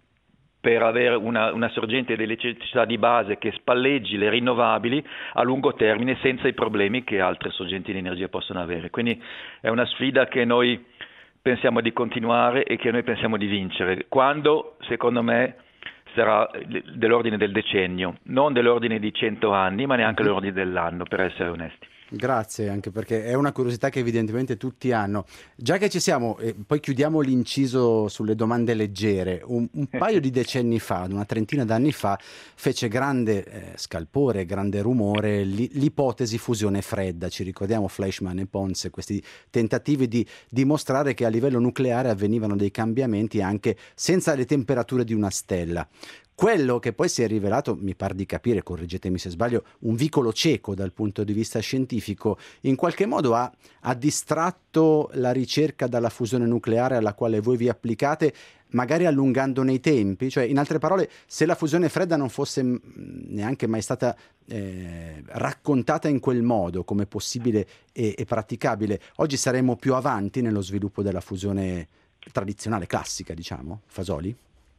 per avere una, una sorgente di elettricità di base che spalleggi le rinnovabili a lungo termine senza i problemi che altre sorgenti di energia possono avere. Quindi è una sfida che noi pensiamo di continuare e che noi pensiamo di vincere, quando secondo me sarà dell'ordine del decennio, non dell'ordine di cento anni, ma neanche dell'ordine dell'anno, per essere onesti. Grazie, anche perché è una curiosità che evidentemente tutti hanno. Già che ci siamo, eh, poi chiudiamo l'inciso sulle domande leggere. Un, un paio di decenni fa, una trentina d'anni fa, fece grande eh, scalpore, grande rumore li, l'ipotesi fusione fredda. Ci ricordiamo Fleischmann e Pons, questi tentativi di dimostrare che a livello nucleare avvenivano dei cambiamenti anche senza le temperature di una stella. Quello che poi si è rivelato, mi par di capire, correggetemi se sbaglio, un vicolo cieco dal punto di vista scientifico, in qualche modo ha, ha distratto la ricerca dalla fusione nucleare alla quale voi vi applicate, magari allungandone i tempi. Cioè, in altre parole, se la fusione fredda non fosse neanche mai stata eh, raccontata in quel modo come possibile e, e praticabile, oggi saremmo più avanti nello sviluppo della fusione tradizionale, classica, diciamo, Fasoli?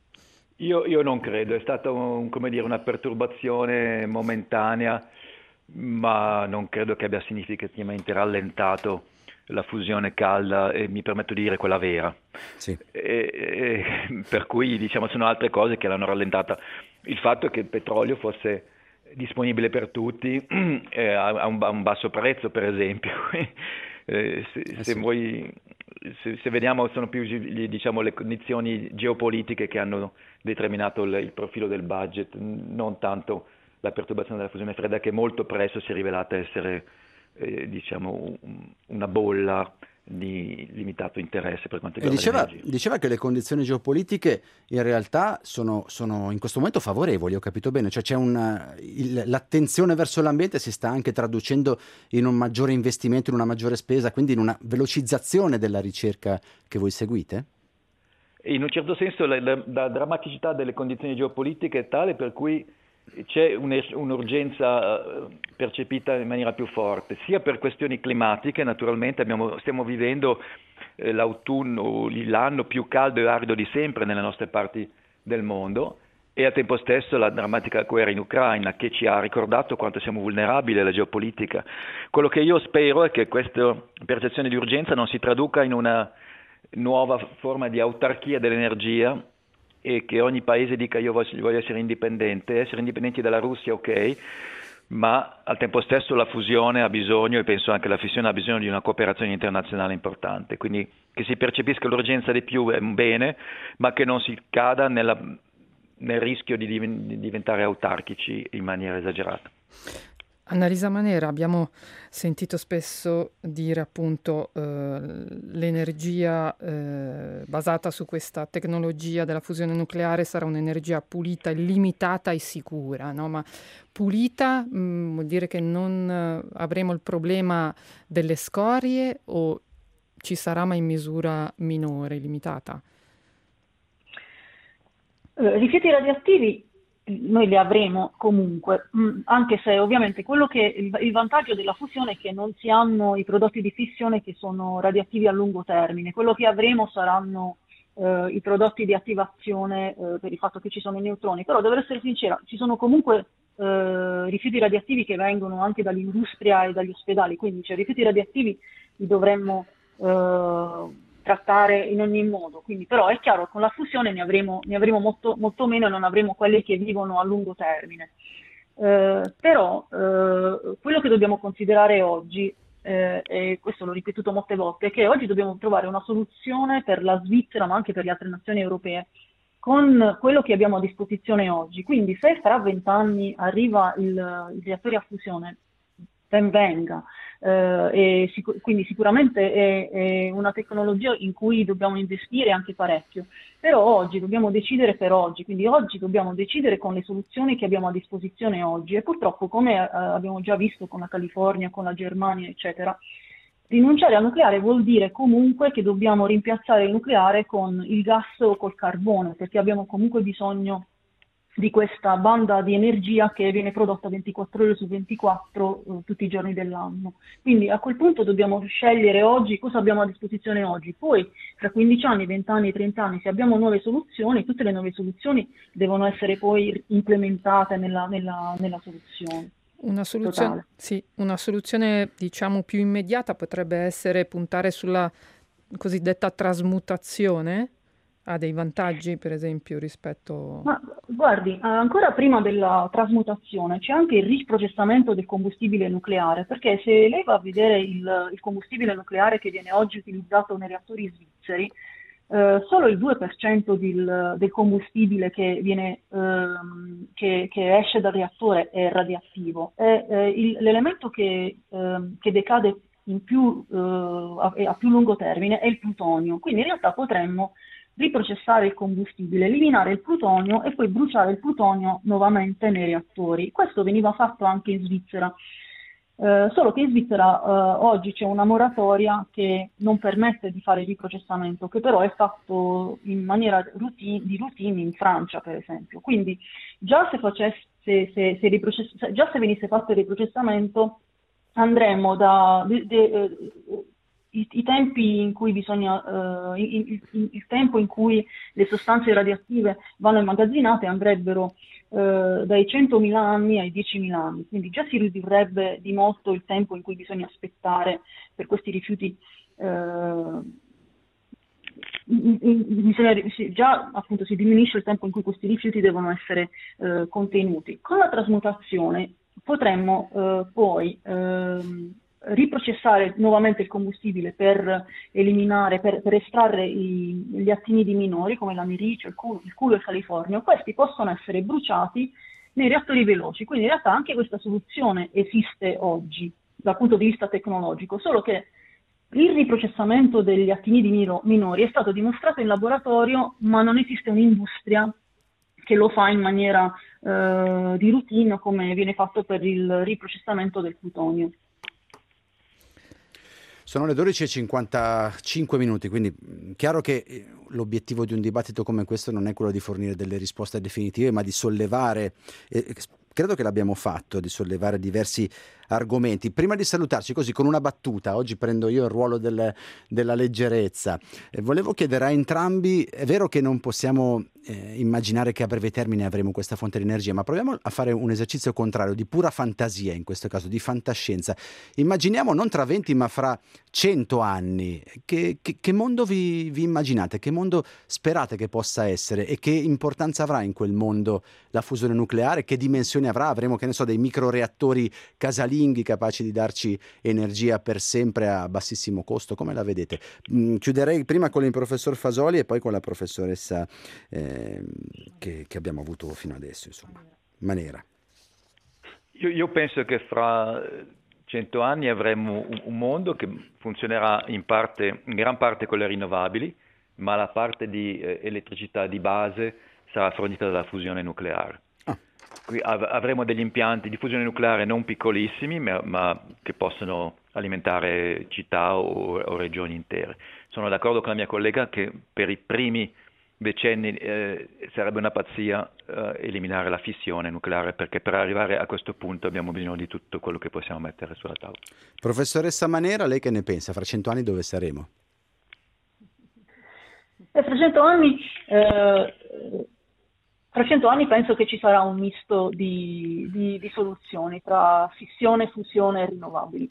Io, io non credo, è stata un, come dire, una perturbazione momentanea, ma non credo che abbia significativamente rallentato la fusione calda, e mi permetto di dire quella vera. Sì. E, e, per cui diciamo sono altre cose che l'hanno rallentata. Il fatto che il petrolio fosse disponibile per tutti eh, a, un, a un basso prezzo, per esempio. eh, se, eh, se sì. voi Se, se vediamo, sono più diciamo, le condizioni geopolitiche che hanno determinato il, il profilo del budget, non tanto la perturbazione della fusione fredda, che molto presto si è rivelata essere eh, diciamo, un, una bolla di limitato interesse per quanto E riguarda diceva, l'energia. diceva che le condizioni geopolitiche in realtà sono, sono in questo momento favorevoli, ho capito bene, cioè c'è un, il- l'attenzione verso l'ambiente si sta anche traducendo in un maggiore investimento, in una maggiore spesa, quindi in una velocizzazione della ricerca che voi seguite? In un certo senso la, la- la drammaticità delle condizioni geopolitiche è tale per cui c'è un- un'urgenza eh, percepita in maniera più forte, sia per questioni climatiche, naturalmente abbiamo- stiamo vivendo eh, l'autunno, l'anno più caldo e arido di sempre nelle nostre parti del mondo, e al tempo stesso la drammatica guerra in Ucraina che ci ha ricordato quanto siamo vulnerabili alla geopolitica. Quello che io spero è che questa percezione di urgenza non si traduca in una nuova forma di autarchia dell'energia e che ogni paese dica io voglio, voglio essere indipendente, essere indipendenti dalla Russia ok, ma al tempo stesso la fusione ha bisogno, e penso anche la fissione ha bisogno di una cooperazione internazionale importante, quindi che si percepisca l'urgenza di più è un bene, ma che non si cada nella, nel rischio di, diven- di diventare autarchici in maniera esagerata. Annalisa Manera, abbiamo sentito spesso dire appunto eh, l'energia eh, basata su questa tecnologia della fusione nucleare sarà un'energia pulita, illimitata e sicura, no? Ma pulita mh, vuol dire che non eh, avremo il problema delle scorie, o ci sarà ma in misura minore, limitata? Eh, rifiuti radioattivi noi li avremo comunque, mh, anche se ovviamente quello che il, il vantaggio della fusione è che non si hanno i prodotti di fissione che sono radioattivi a lungo termine. Quello che avremo saranno eh, i prodotti di attivazione eh, per il fatto che ci sono i neutroni, però devo essere sincera, ci sono comunque eh, rifiuti radioattivi che vengono anche dall'industria e dagli ospedali, quindi cioè, rifiuti radioattivi li dovremmo eh, trattare in ogni modo, quindi però è chiaro che con la fusione ne avremo, ne avremo molto, molto meno e non avremo quelli che vivono a lungo termine. Eh, però eh, quello che dobbiamo considerare oggi, eh, e questo l'ho ripetuto molte volte, è che oggi dobbiamo trovare una soluzione per la Svizzera ma anche per le altre nazioni europee con quello che abbiamo a disposizione oggi. Quindi se fra vent'anni arriva il, il reattore a fusione, ben venga. Uh, e sic- quindi sicuramente è, è una tecnologia in cui dobbiamo investire anche parecchio, però oggi dobbiamo decidere per oggi, quindi oggi dobbiamo decidere con le soluzioni che abbiamo a disposizione oggi, e purtroppo come uh, abbiamo già visto con la California, con la Germania eccetera, rinunciare al nucleare vuol dire comunque che dobbiamo rimpiazzare il nucleare con il gas o col carbone, perché abbiamo comunque bisogno di questa banda di energia che viene prodotta ventiquattro ore su ventiquattro eh, tutti i giorni dell'anno. Quindi a quel punto dobbiamo scegliere oggi cosa abbiamo a disposizione oggi. Poi tra quindici anni, venti anni, trenta anni, se abbiamo nuove soluzioni, tutte le nuove soluzioni devono essere poi implementate nella, nella, nella soluzione. Una soluzione, sì, una soluzione diciamo più immediata potrebbe essere puntare sulla cosiddetta trasmutazione. Ha dei vantaggi, per esempio, rispetto... Ma guardi, ancora prima della trasmutazione c'è anche il riprocessamento del combustibile nucleare, perché se lei va a vedere il, il combustibile nucleare che viene oggi utilizzato nei reattori svizzeri, eh, solo il due per cento del, del combustibile che, viene, ehm, che, che esce dal reattore è radioattivo. E, eh, il, l'elemento che, ehm, che decade in più, eh, a, a più lungo termine è il plutonio, quindi in realtà potremmo riprocessare il combustibile, eliminare il plutonio e poi bruciare il plutonio nuovamente nei reattori. Questo veniva fatto anche in Svizzera, eh, solo che in Svizzera eh, oggi c'è una moratoria che non permette di fare il riprocessamento, che però è fatto in maniera routine, di routine in Francia, per esempio. Quindi già se, facesse, se, se, se riprocess- già se venisse fatto il riprocessamento andremmo da... De, de, eh, I, i tempi in cui bisogna, uh, il, il, il tempo in cui le sostanze radioattive vanno immagazzinate andrebbero uh, dai centomila anni ai diecimila anni, quindi già si ridurrebbe di molto il tempo in cui bisogna aspettare per questi rifiuti. Uh, in, in, bisogna, già appunto si diminuisce il tempo in cui questi rifiuti devono essere uh, contenuti. Con la trasmutazione potremmo uh, poi uh, riprocessare nuovamente il combustibile per eliminare, per, per estrarre i, gli attinidi minori come l'aniricio, il culo, il culo e il californio. Questi possono essere bruciati nei reattori veloci, quindi in realtà anche questa soluzione esiste oggi dal punto di vista tecnologico, solo che il riprocessamento degli actinidi mino- minori è stato dimostrato in laboratorio, ma non esiste un'industria che lo fa in maniera eh, di routine come viene fatto per il riprocessamento del plutonio. Sono le dodici e cinquantacinque minuti, quindi chiaro che l'obiettivo di un dibattito come questo non è quello di fornire delle risposte definitive, ma di sollevare, eh, credo che l'abbiamo fatto, di sollevare diversi argomenti. Prima di salutarci così con una battuta, oggi prendo io il ruolo del, della leggerezza, eh, volevo chiedere a entrambi, è vero che non possiamo eh, immaginare che a breve termine avremo questa fonte di energia, ma proviamo a fare un esercizio contrario, di pura fantasia in questo caso, di fantascienza. Immaginiamo non tra venti ma fra cento anni, che, che, che mondo vi, vi immaginate, che mondo sperate che possa essere e che importanza avrà in quel mondo la fusione nucleare, che dimensioni avrà? Avremo, che ne so, dei microreattori casalinghi capaci di darci energia per sempre a bassissimo costo, come la vedete? Mm, chiuderei prima con il professor Fasoli e poi con la professoressa eh, che, che abbiamo avuto fino adesso, insomma. Manera. Io, io penso che fra cento anni avremo un, un mondo che funzionerà in parte, in gran parte con le rinnovabili, ma la parte di eh, elettricità di base sarà fornita dalla fusione nucleare. Qui av- avremo degli impianti di fusione nucleare non piccolissimi, ma, ma che possono alimentare città o, o regioni intere. Sono d'accordo con la mia collega che per i primi decenni eh, sarebbe una pazzia eh, eliminare la fissione nucleare, perché per arrivare a questo punto abbiamo bisogno di tutto quello che possiamo mettere sulla tavola. Professoressa Manera, lei che ne pensa? Fra cento anni dove saremo? E fra cento anni... Eh, Tra cento anni penso che ci sarà un misto di, di, di soluzioni tra fissione, fusione e rinnovabili.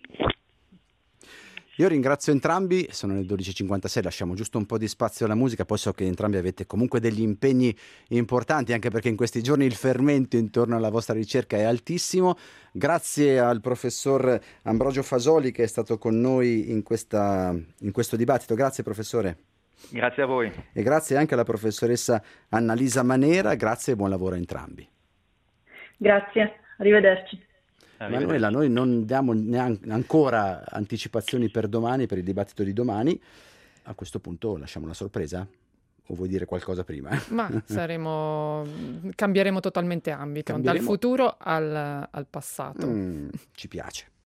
Io ringrazio entrambi, sono le dodici e cinquantasei, lasciamo giusto un po' di spazio alla musica, poi so che entrambi avete comunque degli impegni importanti, anche perché in questi giorni il fermento intorno alla vostra ricerca è altissimo. Grazie al professor Ambrogio Fasoli che è stato con noi in, questa, in questo dibattito. Grazie professore. Grazie a voi. E grazie anche alla professoressa Annalisa Manera, grazie e buon lavoro a entrambi. Grazie, arrivederci. Manuela, noi non diamo neanche ancora anticipazioni per domani, per il dibattito di domani. A questo punto lasciamo la sorpresa? O vuoi dire qualcosa prima? Ma saremo, cambieremo totalmente ambito, Cambieremo... dal futuro al, al passato. Mm, ci piace.